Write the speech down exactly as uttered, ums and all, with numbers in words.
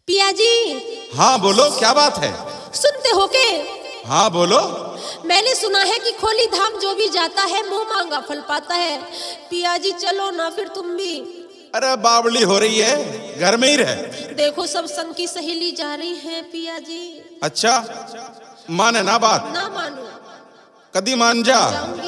पिया जी। हाँ बोलो, क्या बात है? सुनते हो के? हाँ बोलो। मैंने सुना है कि खोली धाम जो भी जाता है मुंह मांगा फल पाता है। पिया जी चलो ना फिर तुम भी। अरे बावली हो रही है, घर में ही रह। देखो सब संग की सहेली जा रही है पिया जी। अच्छा, माने ना बात? ना मानो। कदी मान जा। जाऊंगी